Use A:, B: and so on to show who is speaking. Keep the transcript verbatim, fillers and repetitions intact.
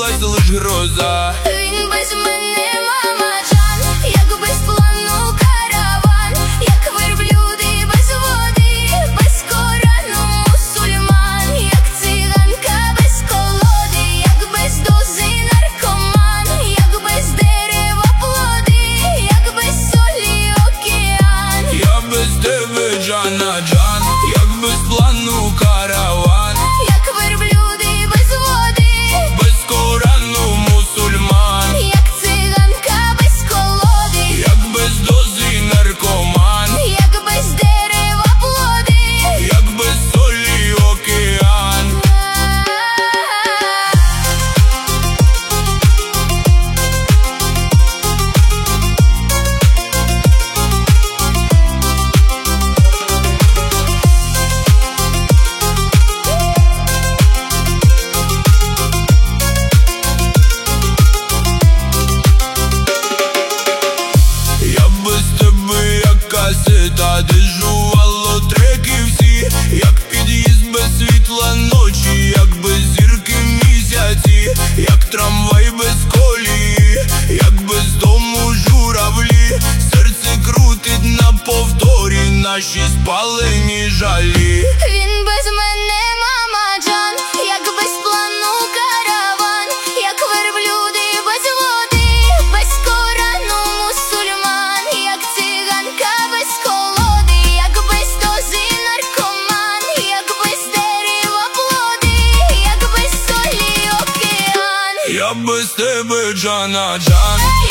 A: лишилась лиш гроза.
B: Він без мене, мама Джан, як без плану караван, як верблюди без води, без Корану мусульман, як циганка без колоди, як без дози наркоман, як без дерева плоди, як без солі океан.
A: Я без тебе, Джана Джан, як без плану караван,
B: Як верблюди без води,
A: без Корану мусульман,
B: як циганка без колоди,
A: як без дози наркоман,
B: як без дерева плоди.
A: як без солі океан. Я без тебе, як касета, де жувало треки всі, як під'їзд без світла ночі, як без зірки місяці, як трамвай без колії, як без дому журавлі. Серце крутить на повторі наші спалені жалі.
B: Він без мене, мама Джан, як без плану караван, як верблюди без води, без Корану мусульман, як циганка без колоди, як без дози наркоман, як без дерева плоди, як без солі океан.
A: Я без тебе, Джана Джан.